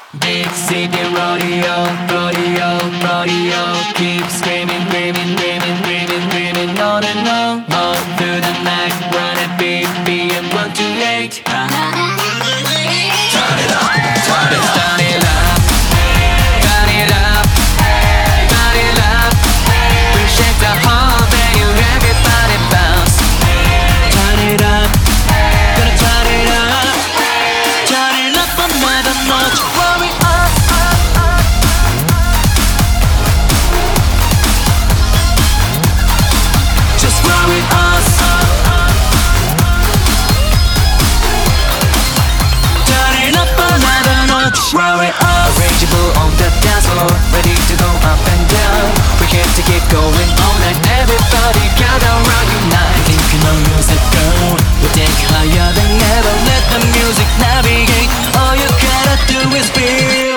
Big city rodeo, rodeo, rodeo. Keep screaming, screaming, screaming, screaming, screaming on and on through the night. Run it, beat, and 128. Turn it up, turn it up, turn it up, turn it up, turn it up. We shake the whole venue, everybody bounce. Turn it up, gonna turn it up, turn it up another notch. Worry up, just worry us. Turn it up another notch. Worry us. Arrangeable on the dance floor, ready to go up and down. We have to keep going all night. Everybody gather round unite. Think you know music, girl? We take higher than ever. Let the music navigate. All you gotta do is feel.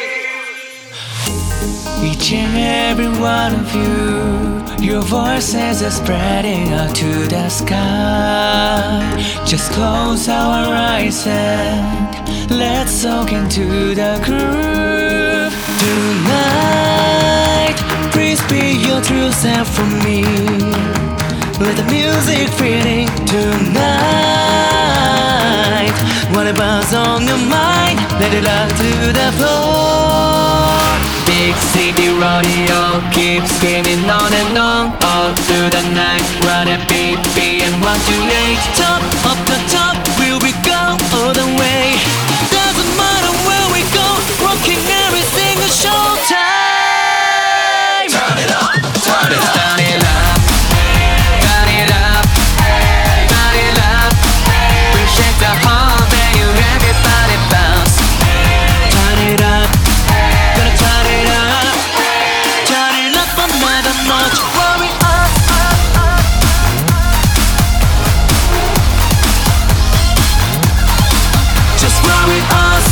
Each and every one of you, your voices are spreading out to the sky. Just close our eyes and let's soak into the groove. Tonight, please be your true self for me. Let the music feeling tonight. Whatever's on your mind, let it out to the floor. Big city rodeo, keep screaming on and on all through the night. Run it, beat, and 128. Top of the top, will we go all the way? Doesn't matter where we go, rocking every single showtime. Turn it up, turn it up, turn it up, turn it up, turn it up. We shake the whole venue, everybody bounce. Turn it up, gonna turn it up, turn it up another notch. Worry up, just worry us.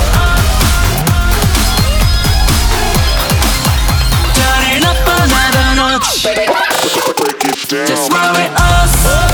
Turn it up another notch. Just worry us.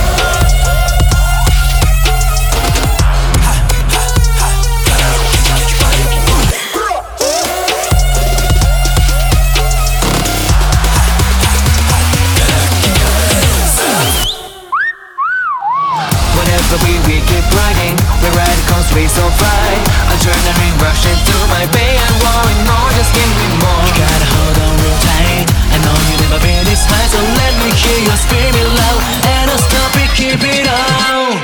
Whenever we keep riding, we ride cause we so fly. Adrenaline rushing through my veins, I'm wanting more, just give me more. You gotta hold on real tight, I know you never been this high, so let me hear you screaming loud. And don't stop it, keep it on.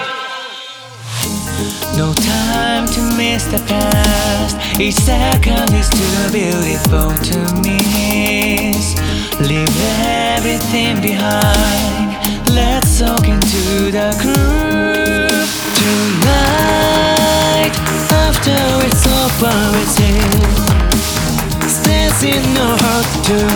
No time to miss the past, each second is too beautiful to miss. Leave everything behind, let's soak into the groove. Tonight, after it's over, it's here. Stays in your heart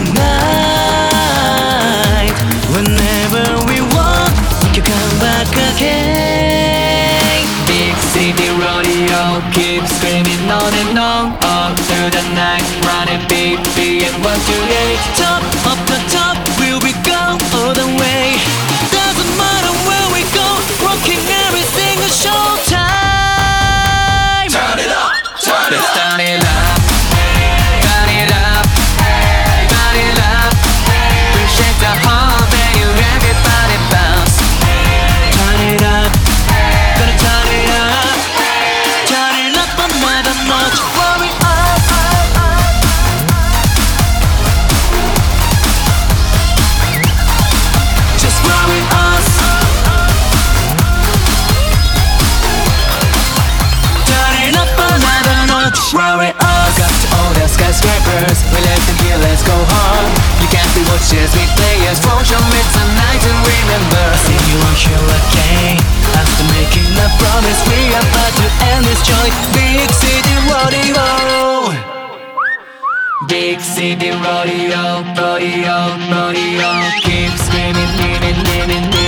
tonight. Whenever we want, we can come back again. Big city rodeo, keep screaming on and on all through the night. Run it, beat, and 128. Top of the top, will we go all the way? Doesn't matter where we go, rocking every single showtime. Turn it up, turn it up, turn it up, turn it up, turn it up. We shake the whole venue, everybody bounce. Turn it up, gonna turn it up, turn it up another notch. Worry up, just worry us. Turn it up another notch. Worry us. Got to all the skyscrapers, we let them hear, let's go hard. You can't be watchers, we players, for sure it's a night to remember. I see you are here again, after making a promise, we are about to end this joy. Big city rodeo, big city rodeo, rodeo, rodeo. Keep screaming, screaming, screaming.